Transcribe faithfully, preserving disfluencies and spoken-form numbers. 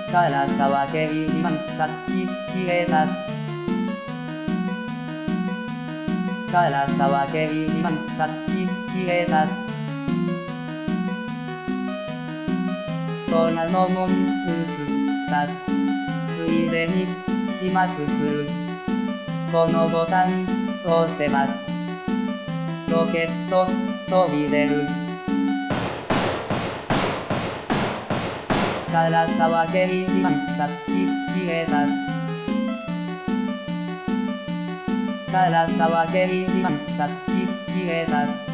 唐沢ケイマンさっき消えた唐沢ケイマンさっき消えた空の門映ったついでにしますするこのボタン押せばロケット飛び出る唐沢ケイマンさっき消えた唐沢ケイマンさっき消えた